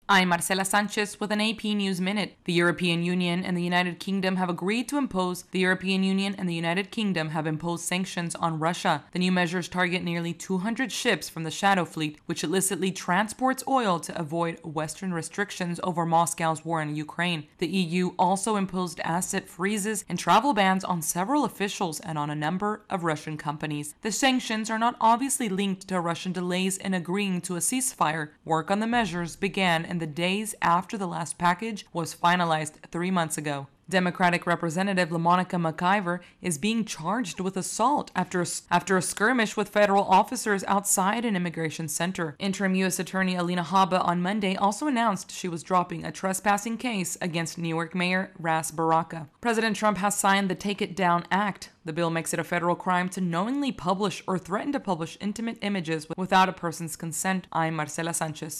I'm Marcela Sanchez with an AP News Minute. The European Union and the United Kingdom have imposed sanctions on Russia. The new measures target nearly 200 ships from the Shadow Fleet, which illicitly transports oil to avoid Western restrictions over Moscow's war in Ukraine. The EU also imposed asset freezes and travel bans on several officials and on a number of Russian companies. The sanctions are not obviously linked to Russian delays in agreeing to a ceasefire. Work on the measures began in the days after the last package was finalized 3 months ago. Democratic Representative LaMonica McIver is being charged with assault after a skirmish with federal officers outside an immigration center. Interim U.S. Attorney Alina Habba on Monday also announced she was dropping a trespassing case against New York Mayor Ras Baraka. President Trump has signed the Take It Down Act. The bill makes it a federal crime to knowingly publish or threaten to publish intimate images without a person's consent. I'm Marcela Sanchez.